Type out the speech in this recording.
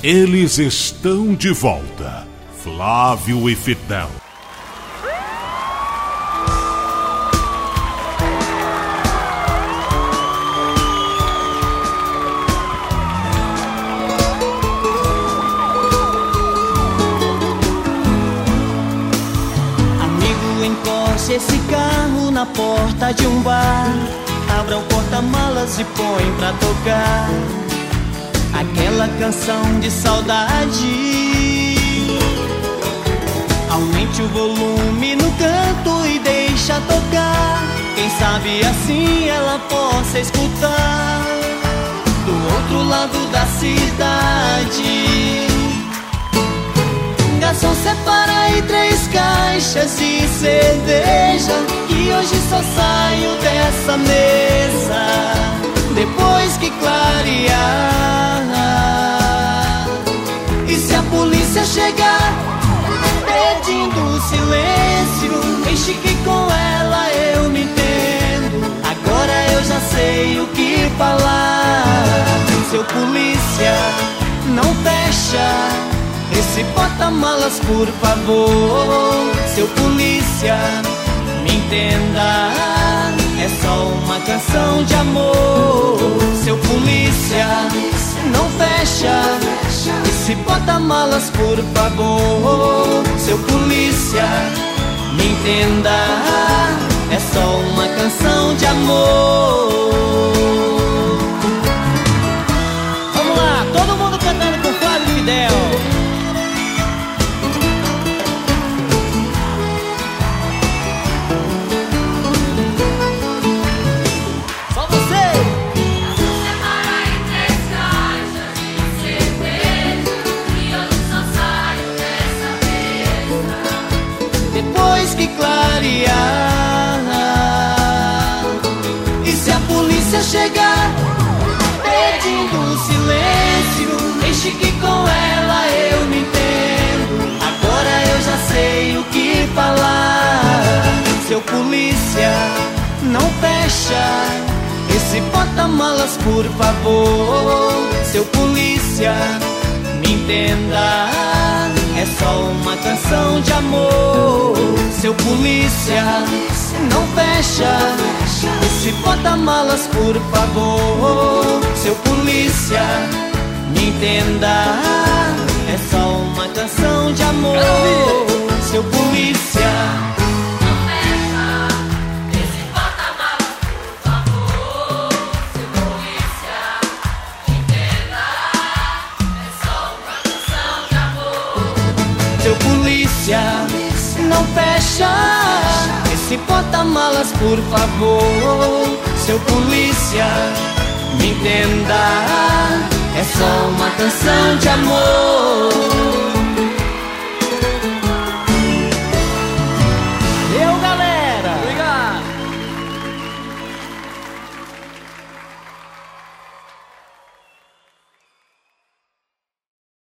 Eles estão de volta, Flávio e Fidel. Amigo, encoste esse carro na porta de um bar, abra o porta-malas e põe pra tocar aquela canção de saudade. Aumente o volume no canto e deixa tocar. Quem sabe assim ela possa escutar do outro lado da cidade. Garçom, separa aí 3 caixas de cerveja, que hoje só saio dessa mesa depois que clarear. E se a polícia chegar pedindo silêncio, deixe que com ela eu me entendo. Agora eu já sei o que falar. Seu polícia, não fecha esse porta-malas, por favor. Seu polícia, me entenda, é só uma canção de amor. Seu polícia, não fecha esse porta-malas, por favor. Seu polícia, me entenda, é só uma canção de amor. Vamos lá, todo mundo cantando com Flávio e Fidel. Depois que clarear. E se a polícia chegar pedindo silêncio, deixe que com ela eu me entendo. Agora eu já sei o que falar. Seu polícia, não fecha esse porta-malas, por favor. Seu polícia, me entenda, é só uma canção de amor. Seu polícia, não fecha esse porta-malas, por favor. Seu polícia, me entenda, é só uma canção de amor. Seu polícia, não fecha esse porta-malas, por favor. Seu polícia, me entenda, é só uma canção de amor. seu polícia, não fecha esse porta-malas, por favor. Seu polícia, me entenda, é só uma canção de amor.